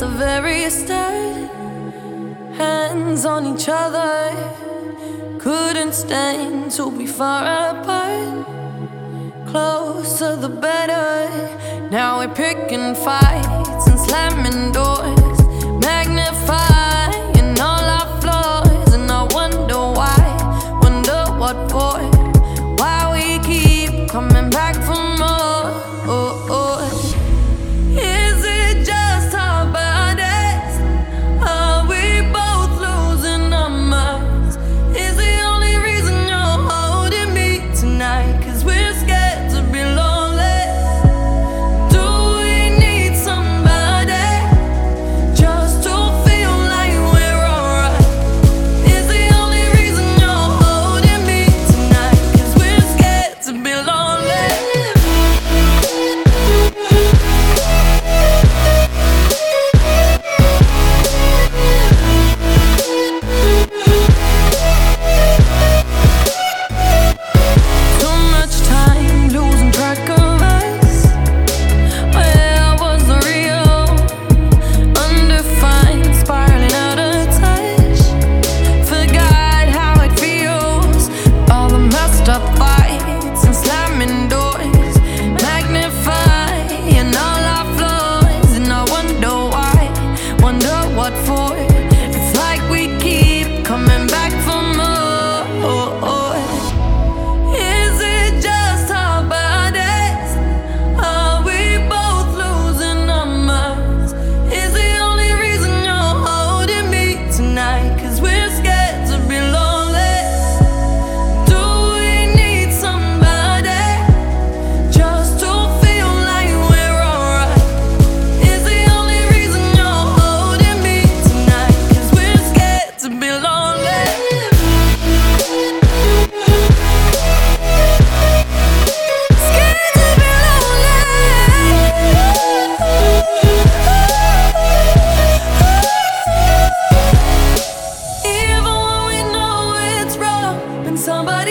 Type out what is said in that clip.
the very start, hands on each other, couldn't stand to be far apart. Closer the better. Now we're picking fights and slamming doors, magnifying all our flaws. And I wonder why, wonder what for, why we keep coming back for more. Is it just our bodies? Are we both losing our minds? Is the only reason you're holding me tonight 'cause we're scared to be lonely? Do we need somebody just to feel like we're alright? Is the only reason you're holding me tonight 'cause we're scared to be lonely? Too much time losing track of us. Where was the real? Undefined, spiraling out of touch. Forgot how it feels. All the messed up fights and slamming doors, magnifying all our flaws. And I wonder why, wonder what for. It's like we keep coming back for more. Is it just our bodies? Are we both losing our minds? Is the only reason you're holding me tonight 'cause we're scared to be lonely? Do we need somebody just to feel like we're alright? Is the only reason you're holding me tonight 'cause we're scared to be lonely? Scared to be lonely. Even when we know it's wrong, when somebody